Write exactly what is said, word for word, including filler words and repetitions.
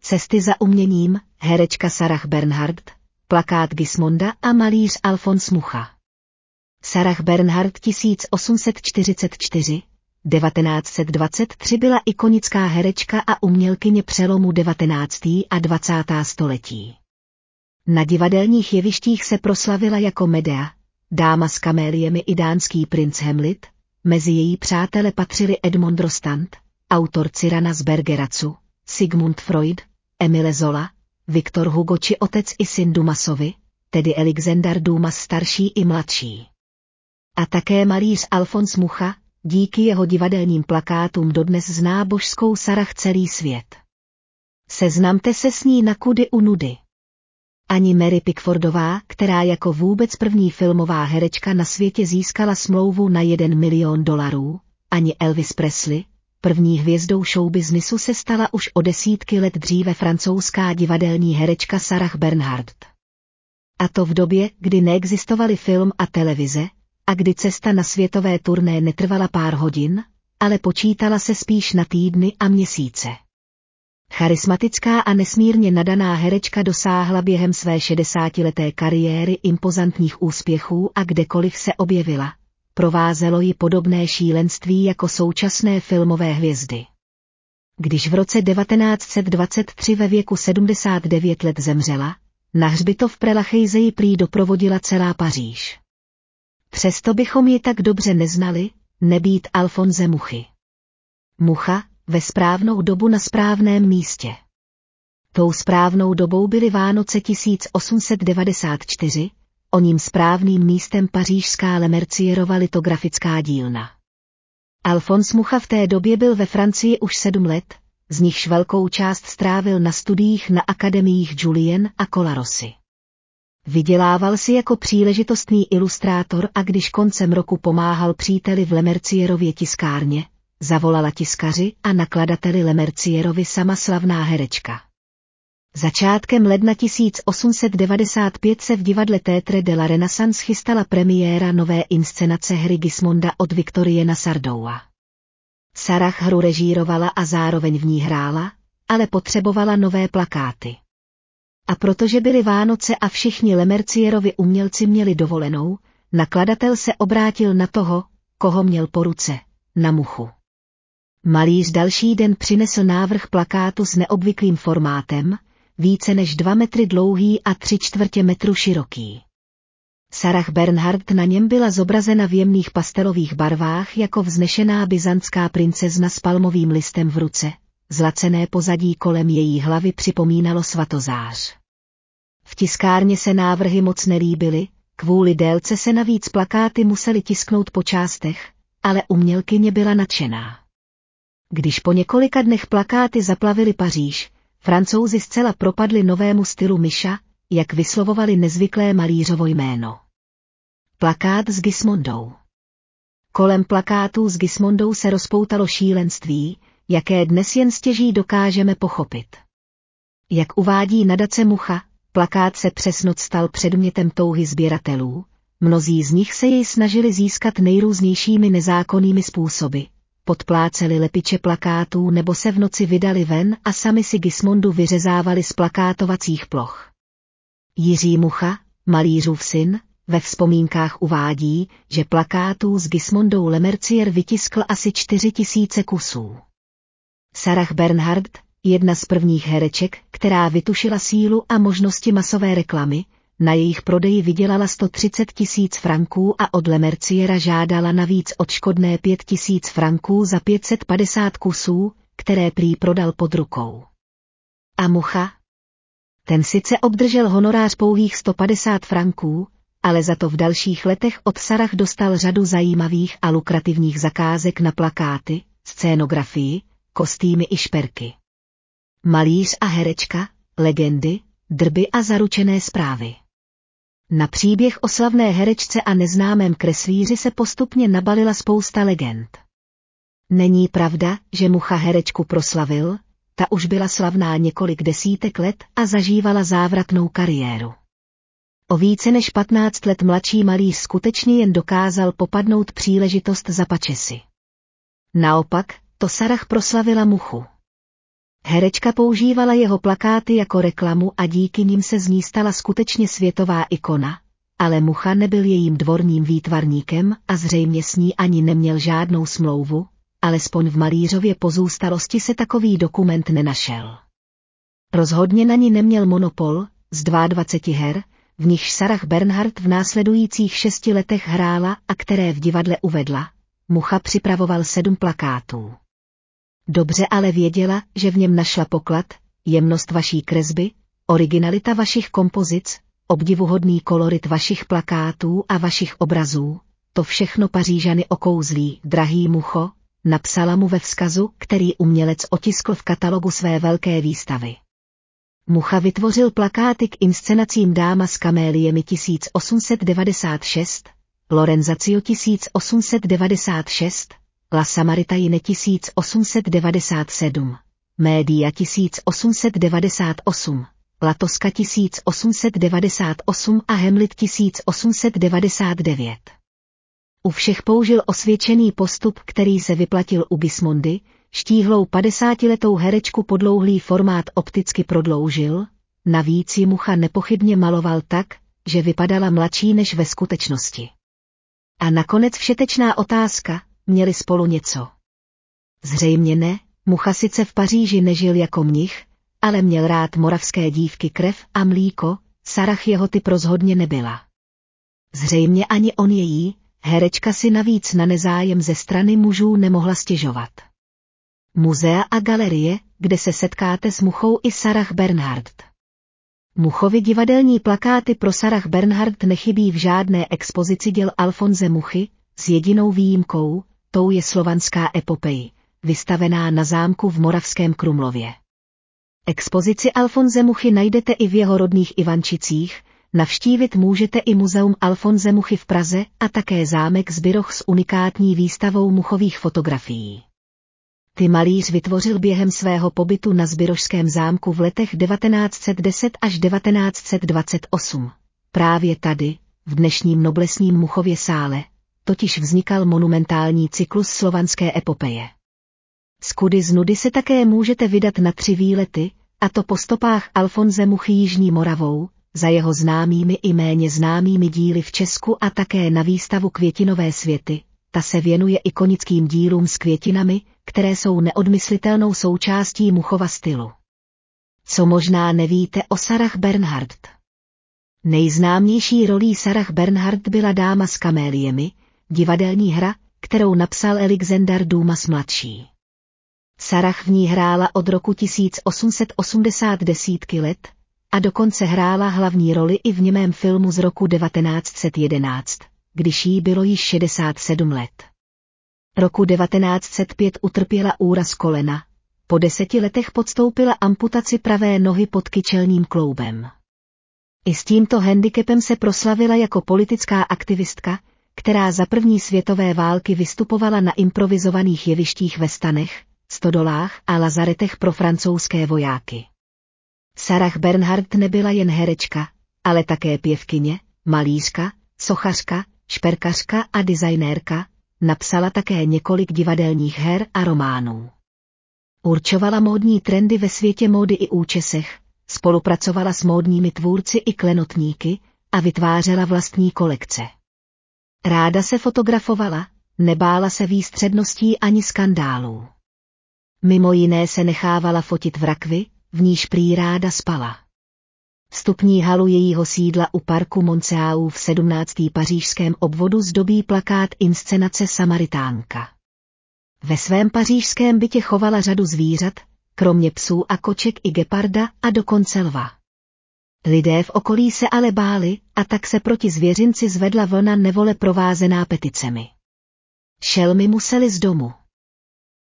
Cesty za uměním, herečka Sarah Bernhardt, plakát Gismonda a malíř Alfons Mucha. Sarah Bernhardt tisíc osm set čtyřicet čtyři až devatenáct set dvacet tři byla ikonická herečka a umělkyně přelomu devatenáctého a dvacátého století. Na divadelních jevištích se proslavila jako Medea, dáma s kaméliemi i dánský princ Hamlet. Mezi její přátele patřili Edmond Rostand, autor Cyrana z Bergeracu, Sigmund Freud, Emile Zola, Victor Hugo či otec i syn Dumasovi, tedy Alexander Dumas starší i mladší. A také malíř Alfons Mucha, díky jeho divadelním plakátům dodnes zná božskou Sarah celý svět. Seznamte se s ní na kudy u nudy. Ani Mary Pickfordová, která jako vůbec první filmová herečka na světě získala smlouvu na jeden milion dolarů, ani Elvis Presley, první hvězdou showbiznisu se stala už o desítky let dříve francouzská divadelní herečka Sarah Bernhardt. A to v době, kdy neexistovaly film a televize, a kdy cesta na světové turné netrvala pár hodin, ale počítala se spíš na týdny a měsíce. Charismatická a nesmírně nadaná herečka dosáhla během své šedesátileté kariéry impozantních úspěchů a kdekoliv se objevila, provázelo ji podobné šílenství jako současné filmové hvězdy. Když v roce devatenáct set dvacet tři ve věku sedmdesát devět let zemřela, na hřbitov Père Lachaise ji prý doprovodila celá Paříž. Přesto bychom ji tak dobře neznali, nebýt Alfonse Muchy. Mucha, ve správnou dobu na správném místě. Tou správnou dobou byly Vánoce tisíc osm set devadesát čtyři, o ním správným místem pařížská Lemercierova litografická dílna. Alfons Mucha v té době byl ve Francii už sedm let, z nichž velkou část strávil na studiích na akademiích Julien a Colarossi. Vydělával si jako příležitostný ilustrátor a když koncem roku pomáhal příteli v Lemercierově tiskárně, zavolala tiskaři a nakladateli Lemercierovi sama slavná herečka. Začátkem ledna tisíc osm set devadesát pět se v divadle Théâtre de la Renaissance chystala premiéra nové inscenace hry Gismonda od Victoriena Sardoua. Sarah hru režírovala a zároveň v ní hrála, ale potřebovala nové plakáty. A protože byly Vánoce a všichni Lemercierovi umělci měli dovolenou, nakladatel se obrátil na toho, koho měl po ruce, na Muchu. Malíř další den přinesl návrh plakátu s neobvyklým formátem, více než dva metry dlouhý a tři čtvrtě metru široký. Sarah Bernhardt na něm byla zobrazena v jemných pastelových barvách jako vznešená byzantská princezna s palmovým listem v ruce, zlacené pozadí kolem její hlavy připomínalo svatozář. V tiskárně se návrhy moc nelíbily, kvůli délce se navíc plakáty musely tisknout po částech, ale umělkyně byla nadšená. Když po několika dnech plakáty zaplavily Paříž, Francouzi zcela propadli novému stylu Micha, jak vyslovovali nezvyklé malířovo jméno. Plakát s Gismondou. Kolem plakátů s Gismondou se rozpoutalo šílenství, jaké dnes jen stěží dokážeme pochopit. Jak uvádí nadace Mucha, plakát se přes noc stal předmětem touhy sběratelů, mnozí z nich se jej snažili získat nejrůznějšími nezákonnými způsoby, podpláceli lepiče plakátů nebo se v noci vydali ven a sami si Gismondu vyřezávali z plakátovacích ploch. Jiří Mucha, malířův syn, ve vzpomínkách uvádí, že plakátů s Gismondou Lemercier vytiskl asi čtyři tisíce kusů. Sarah Bernhardt, jedna z prvních hereček, která vytušila sílu a možnosti masové reklamy, na jejich prodeji vydělala sto třicet tisíc franků a od Lemerciera žádala navíc odškodné pět tisíc franků za pět set padesát kusů, které prý prodal pod rukou. A Mucha? Ten sice obdržel honorář pouhých sto padesát franků, ale za to v dalších letech od Sarah dostal řadu zajímavých a lukrativních zakázek na plakáty, scénografii, kostýmy i šperky. Malíř a herečka, legendy, drby a zaručené zprávy. Na příběh o slavné herečce a neznámém kreslíři se postupně nabalila spousta legend. Není pravda, že Mucha herečku proslavil, ta už byla slavná několik desítek let a zažívala závratnou kariéru. O více než patnáct let mladší malíř skutečně jen dokázal popadnout příležitost za pačesy. Naopak, to Sarah proslavila Muchu. Herečka používala jeho plakáty jako reklamu a díky nim se z ní stala skutečně světová ikona, ale Mucha nebyl jejím dvorním výtvarníkem a zřejmě s ní ani neměl žádnou smlouvu, alespoň v malířově pozůstalosti se takový dokument nenašel. Rozhodně na ní neměl monopol, z dvaceti dvou her, v nichž Sarah Bernhardt v následujících šesti letech hrála a které v divadle uvedla, Mucha připravoval sedm plakátů. Dobře ale věděla, že v něm našla poklad, jemnost vaší kresby, originalita vašich kompozic, obdivuhodný kolorit vašich plakátů a vašich obrazů, to všechno Pařížany okouzlí, drahý Mucho, napsala mu ve vzkazu, který umělec otiskl v katalogu své velké výstavy. Mucha vytvořil plakáty k inscenacím Dáma s kaméliemi tisíc osm set devadesát šest, Lorenzaccio tisíc osm set devadesát šest, La Samaritaine tisíc osm set devadesát sedm, Média tisíc osm set devadesát osm, La Tosca tisíc osm set devadesát osm a Hamlet tisíc osm set devadesát devět. U všech použil osvědčený postup, který se vyplatil u Gismondy, štíhlou padesátiletou herečku podlouhlý formát opticky prodloužil, navíc ji Mucha nepochybně maloval tak, že vypadala mladší než ve skutečnosti. A nakonec všetečná otázka, měli spolu něco? Zřejmě ne, Mucha sice v Paříži nežil jako mnich, ale měl rád moravské dívky krev a mlíko, Sarah jeho typ rozhodně nebyla. Zřejmě ani on její, herečka si navíc na nezájem ze strany mužů nemohla stěžovat. Muzea a galerie, kde se setkáte s Muchou i Sarah Bernhardt. Muchovi divadelní plakáty pro Sarah Bernhardt nechybí v žádné expozici děl Alfonse Muchy, s jedinou výjimkou, tou je Slovanská epopej, vystavená na zámku v Moravském Krumlově. Expozici Alfonse Muchy najdete i v jeho rodných Ivančicích, navštívit můžete i muzeum Alfonse Muchy v Praze a také zámek Zbiroch s unikátní výstavou Muchových fotografií. Ty malíř vytvořil během svého pobytu na Zbirošském zámku v letech devatenáct set deset až devatenáct set dvacet osm. Právě tady, v dnešním noblesním Muchově sále, totiž vznikal monumentální cyklus Slovanské epopeje. Z kudy z nudy se také můžete vydat na tři výlety, a to po stopách Alfonse Muchy Jižní Moravou, za jeho známými i méně známými díly v Česku a také na výstavu Květinové světy. Ta se věnuje ikonickým dílům s květinami, které jsou neodmyslitelnou součástí Muchova stylu. Co možná nevíte o Sarah Bernhardt? Nejznámější rolí Sarah Bernhardt byla Dáma s kaméliemi, divadelní hra, kterou napsal Alexander Dumas mladší. Sarah v ní hrála od roku tisíc osm set osmdesát desítky let a dokonce hrála hlavní roli i v němém filmu z roku devatenáct set jedenáct, když jí bylo již šedesát sedm let. Roku devatenáct set pět utrpěla úraz kolena, po deseti letech podstoupila amputaci pravé nohy pod kyčelním kloubem. I s tímto handicapem se proslavila jako politická aktivistka, která za první světové války vystupovala na improvizovaných jevištích ve stanech, stodolách a lazaretech pro francouzské vojáky. Sarah Bernhardt nebyla jen herečka, ale také pěvkyně, malířka, sochařka, šperkařka a designérka, napsala také několik divadelních her a románů. Určovala módní trendy ve světě módy i účesech, spolupracovala s módními tvůrci i klenotníky a vytvářela vlastní kolekce. Ráda se fotografovala, nebála se výstředností ani skandálů. Mimo jiné se nechávala fotit v rakvi, v níž prý ráda spala. Vstupní halu jejího sídla u parku Monceau v sedmnáctém pařížském obvodu zdobí plakát inscenace Samaritánka. Ve svém pařížském bytě chovala řadu zvířat, kromě psů a koček i geparda a dokonce lva. Lidé v okolí se ale báli a tak se proti zvěřinci zvedla vlna nevole provázená peticemi. Šelmy museli z domu.